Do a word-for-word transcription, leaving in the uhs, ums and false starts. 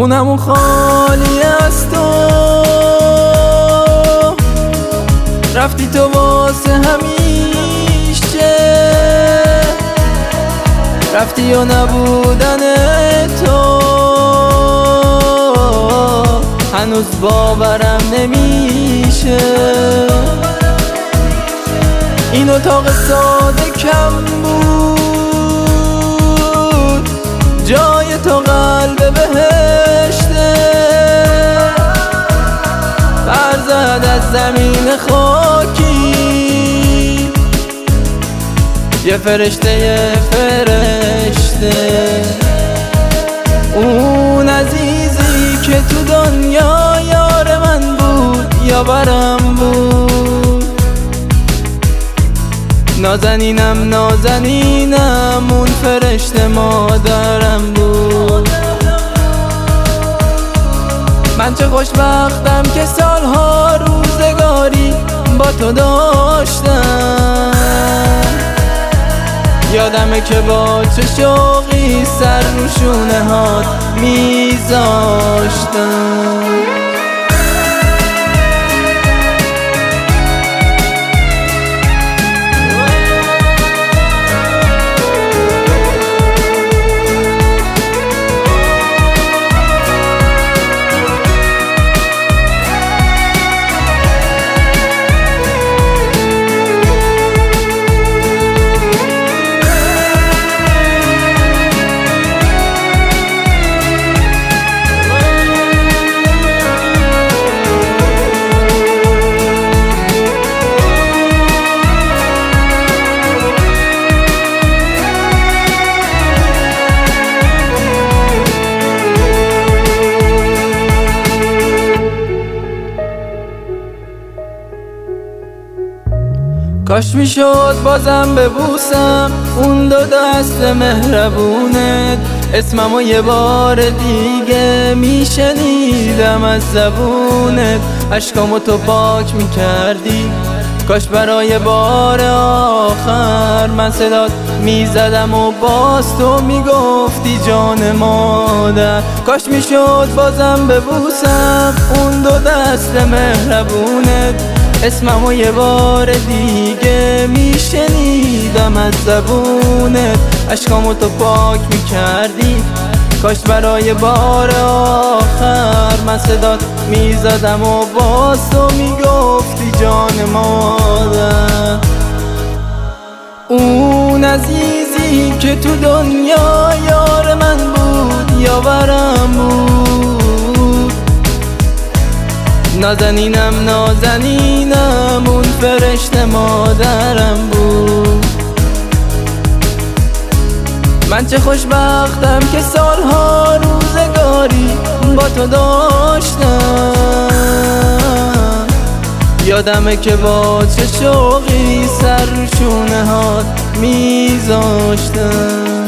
خونمون خالی از تو، رفتی تو واسه همیشه، رفتی و نبودن تو هنوز باورم نمیشه. این اتاق ساده کم بود، جای تو قلب بهشته، برزد از زمین خاکی، یه فرشته یه فرشته. اون عزیزی که تو دنیا یار من بود، یاورم بود، نازنینم نازنینم، اون فرشته مادرم بود. من چه خوشبختم که سالها روزگاری با تو داشتم، یادمه که با چه شوقی سر رو شونه هات میذاشتم. کاش میشد بازم ببوسم اون دو دست مهربونت، اسممو یه بار دیگه میشنیدم از زبونت، اشکامو تو پاک میکردی، کاش برای بار آخر من صدات میزدم و باز تو میگفتی جان مادر. کاش میشد بازم ببوسم اون دو دست مهربونت، اسممو یه بار دیگه میشنیدم از زبونت، اشکامو تو پاک میکردی، کاش برای بار آخر من صدات میزدم و باز تو میگفتی جان مادر. اون عزیزی که تو دنیا یار من بود، یاورم بود، نازنینم نازنینم، اون فرشته مادرم بود. من چه خوشبختم که سالها روزگاری با تو داشتم، یادمه که با چه شوقی سر رو شونه هات میذاشتم.